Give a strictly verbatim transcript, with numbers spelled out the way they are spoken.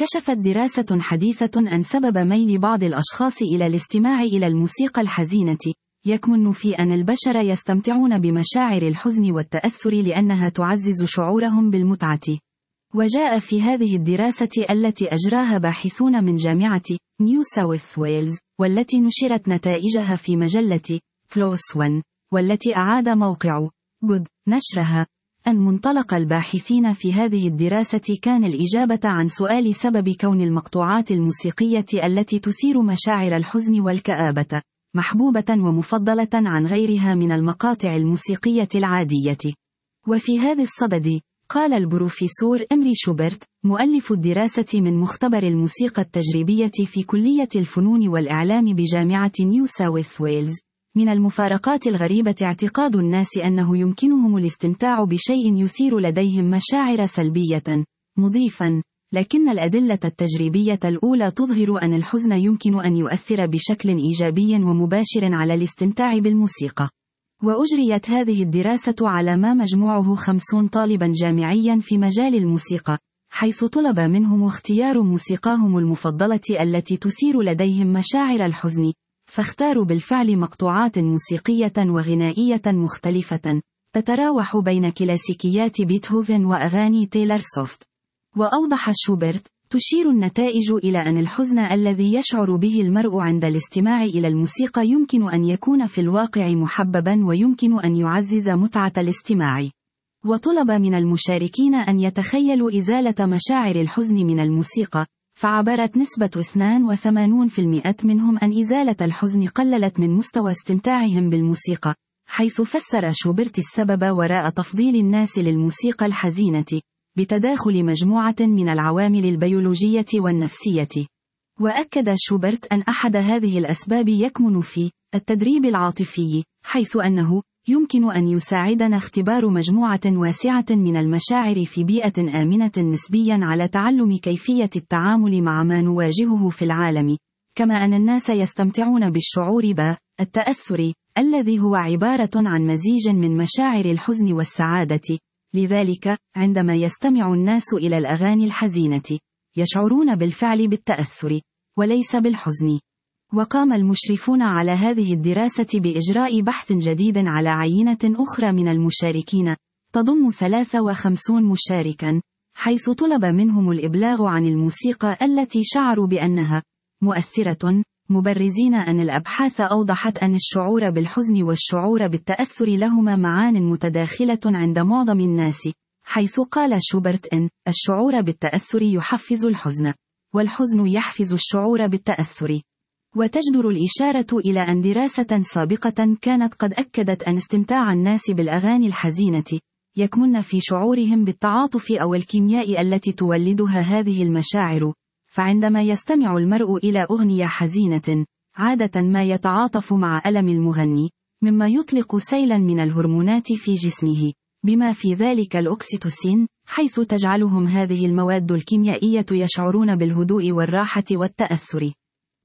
كشفت دراسة حديثة أن سبب ميل بعض الأشخاص إلى الاستماع إلى الموسيقى الحزينة يكمن في أن البشر يستمتعون بمشاعر الحزن والتأثر لأنها تعزز شعورهم بالمتعة. وجاء في هذه الدراسة التي أجراها باحثون من جامعة نيو ساوث ويلز، والتي نشرت نتائجها في مجلة بلوس ون، والتي أعاد موقع جود نشرها، أن منطلق الباحثين في هذه الدراسة كان الإجابة عن سؤال سبب كون المقطوعات الموسيقية التي تثير مشاعر الحزن والكآبة محبوبة ومفضلة عن غيرها من المقاطع الموسيقية العادية. وفي هذا الصدد، قال البروفيسور إمري شوبرت، مؤلف الدراسة من مختبر الموسيقى التجريبية في كلية الفنون والإعلام بجامعة نيو ساوث ويلز: من المفارقات الغريبة اعتقاد الناس أنه يمكنهم الاستمتاع بشيء يثير لديهم مشاعر سلبية، مضيفاً: لكن الأدلة التجريبية الأولى تظهر أن الحزن يمكن أن يؤثر بشكل إيجابي ومباشر على الاستمتاع بالموسيقى. وأجريت هذه الدراسة على ما مجموعه خمسون طالباً جامعياً في مجال الموسيقى، حيث طلب منهم اختيار موسيقاهم المفضلة التي تثير لديهم مشاعر الحزن، فاختاروا بالفعل مقطوعات موسيقية وغنائية مختلفة تتراوح بين كلاسيكيات بيتهوفن وأغاني تايلور سويفت. وأوضح شوبرت: تشير النتائج إلى أن الحزن الذي يشعر به المرء عند الاستماع إلى الموسيقى يمكن أن يكون في الواقع محببا ويمكن أن يعزز متعة الاستماع. وطلب من المشاركين أن يتخيلوا إزالة مشاعر الحزن من الموسيقى، فعبرت نسبة اثنين وثمانين بالمئة منهم أن إزالة الحزن قللت من مستوى استمتاعهم بالموسيقى، حيث فسر شوبرت السبب وراء تفضيل الناس للموسيقى الحزينة بتداخل مجموعة من العوامل البيولوجية والنفسية. وأكد شوبرت أن أحد هذه الأسباب يكمن في التدريب العاطفي، حيث أنه يمكن أن يساعدنا اختبار مجموعة واسعة من المشاعر في بيئة آمنة نسبيا على تعلم كيفية التعامل مع ما نواجهه في العالم، كما أن الناس يستمتعون بالشعور بالتأثر الذي هو عبارة عن مزيج من مشاعر الحزن والسعادة. لذلك، عندما يستمع الناس إلى الأغاني الحزينة، يشعرون بالفعل بالتأثر وليس بالحزن. وقام المشرفون على هذه الدراسة بإجراء بحث جديد على عينة أخرى من المشاركين، تضم ثلاثة وخمسين مشاركا، حيث طلب منهم الإبلاغ عن الموسيقى التي شعروا بأنها مؤثرة، مبرزين أن الأبحاث أوضحت أن الشعور بالحزن والشعور بالتأثر لهما معان متداخلة عند معظم الناس، حيث قال شوبرت إن الشعور بالتأثر يحفز الحزن، والحزن يحفز الشعور بالتأثر. وتجدر الإشارة إلى أن دراسة سابقة كانت قد أكدت أن استمتاع الناس بالأغاني الحزينة يكمن في شعورهم بالتعاطف أو الكيمياء التي تولدها هذه المشاعر، فعندما يستمع المرء إلى أغنية حزينة، عادة ما يتعاطف مع ألم المغني، مما يطلق سيلا من الهرمونات في جسمه، بما في ذلك الأكسيتوسين، حيث تجعلهم هذه المواد الكيميائية يشعرون بالهدوء والراحة والتأثر.